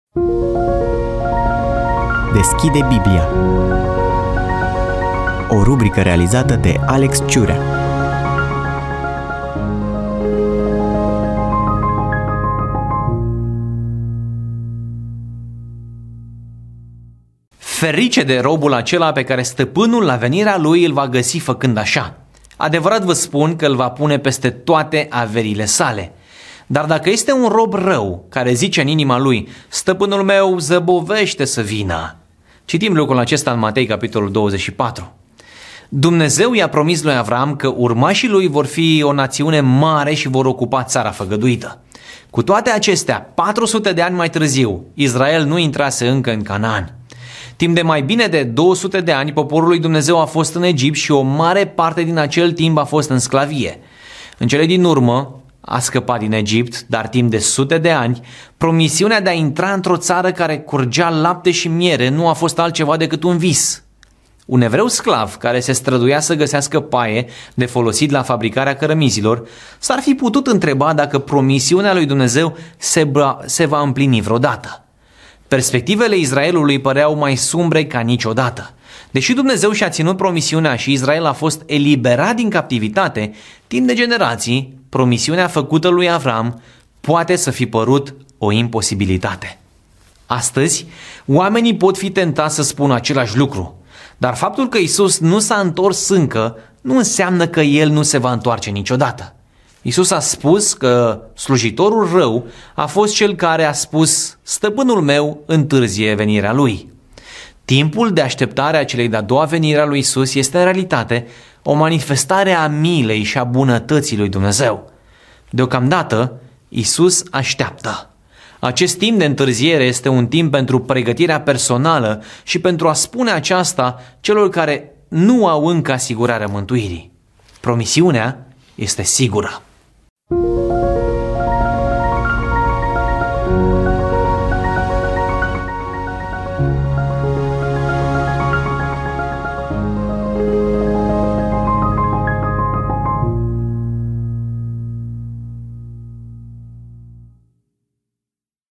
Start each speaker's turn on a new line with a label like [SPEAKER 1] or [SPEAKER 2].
[SPEAKER 1] Deschide Biblia. O rubrică realizată de Alex Ciurea.
[SPEAKER 2] Ferice de robul acela pe care stăpânul la venirea lui îl va găsi făcând așa. Adevărat vă spun că îl va pune peste toate averile sale. Dar dacă este un rob rău care zice în inima lui, stăpânul meu zăbovește să vină. Citim lucrul acesta în Matei, capitolul 24. Dumnezeu i-a promis lui Avram că urmașii lui vor fi o națiune mare și vor ocupa țara făgăduită. Cu toate acestea, 400 de ani mai târziu, Israel nu intrase încă în Canaan. Timp de mai bine de 200 de ani, poporul lui Dumnezeu a fost în Egipt și o mare parte din acel timp a fost în sclavie. În cele din urmă, a scăpat din Egipt, dar timp de sute de ani, promisiunea de a intra într-o țară care curgea lapte și miere nu a fost altceva decât un vis. Un evreu sclav care se străduia să găsească paie de folosit la fabricarea cărămizilor s-ar fi putut întreba dacă promisiunea lui Dumnezeu se va împlini vreodată. Perspectivele Israelului păreau mai sumbre ca niciodată. Deși Dumnezeu și-a ținut promisiunea și Israel a fost eliberat din captivitate, timp de generații, promisiunea făcută lui Avram poate să fi părut o imposibilitate. Astăzi, oamenii pot fi tentați să spună același lucru, dar faptul că Isus nu s-a întors încă nu înseamnă că El nu se va întoarce niciodată. Isus a spus că slujitorul rău a fost cel care a spus, stăpânul meu întârzie venirea lui. Timpul de așteptare a celei de-a doua venire a lui Isus este în realitate o manifestare a milei și a bunătății lui Dumnezeu. Deocamdată, Isus așteaptă. Acest timp de întârziere este un timp pentru pregătirea personală și pentru a spune aceasta celor care nu au încă asigurarea mântuirii. Promisiunea este sigură.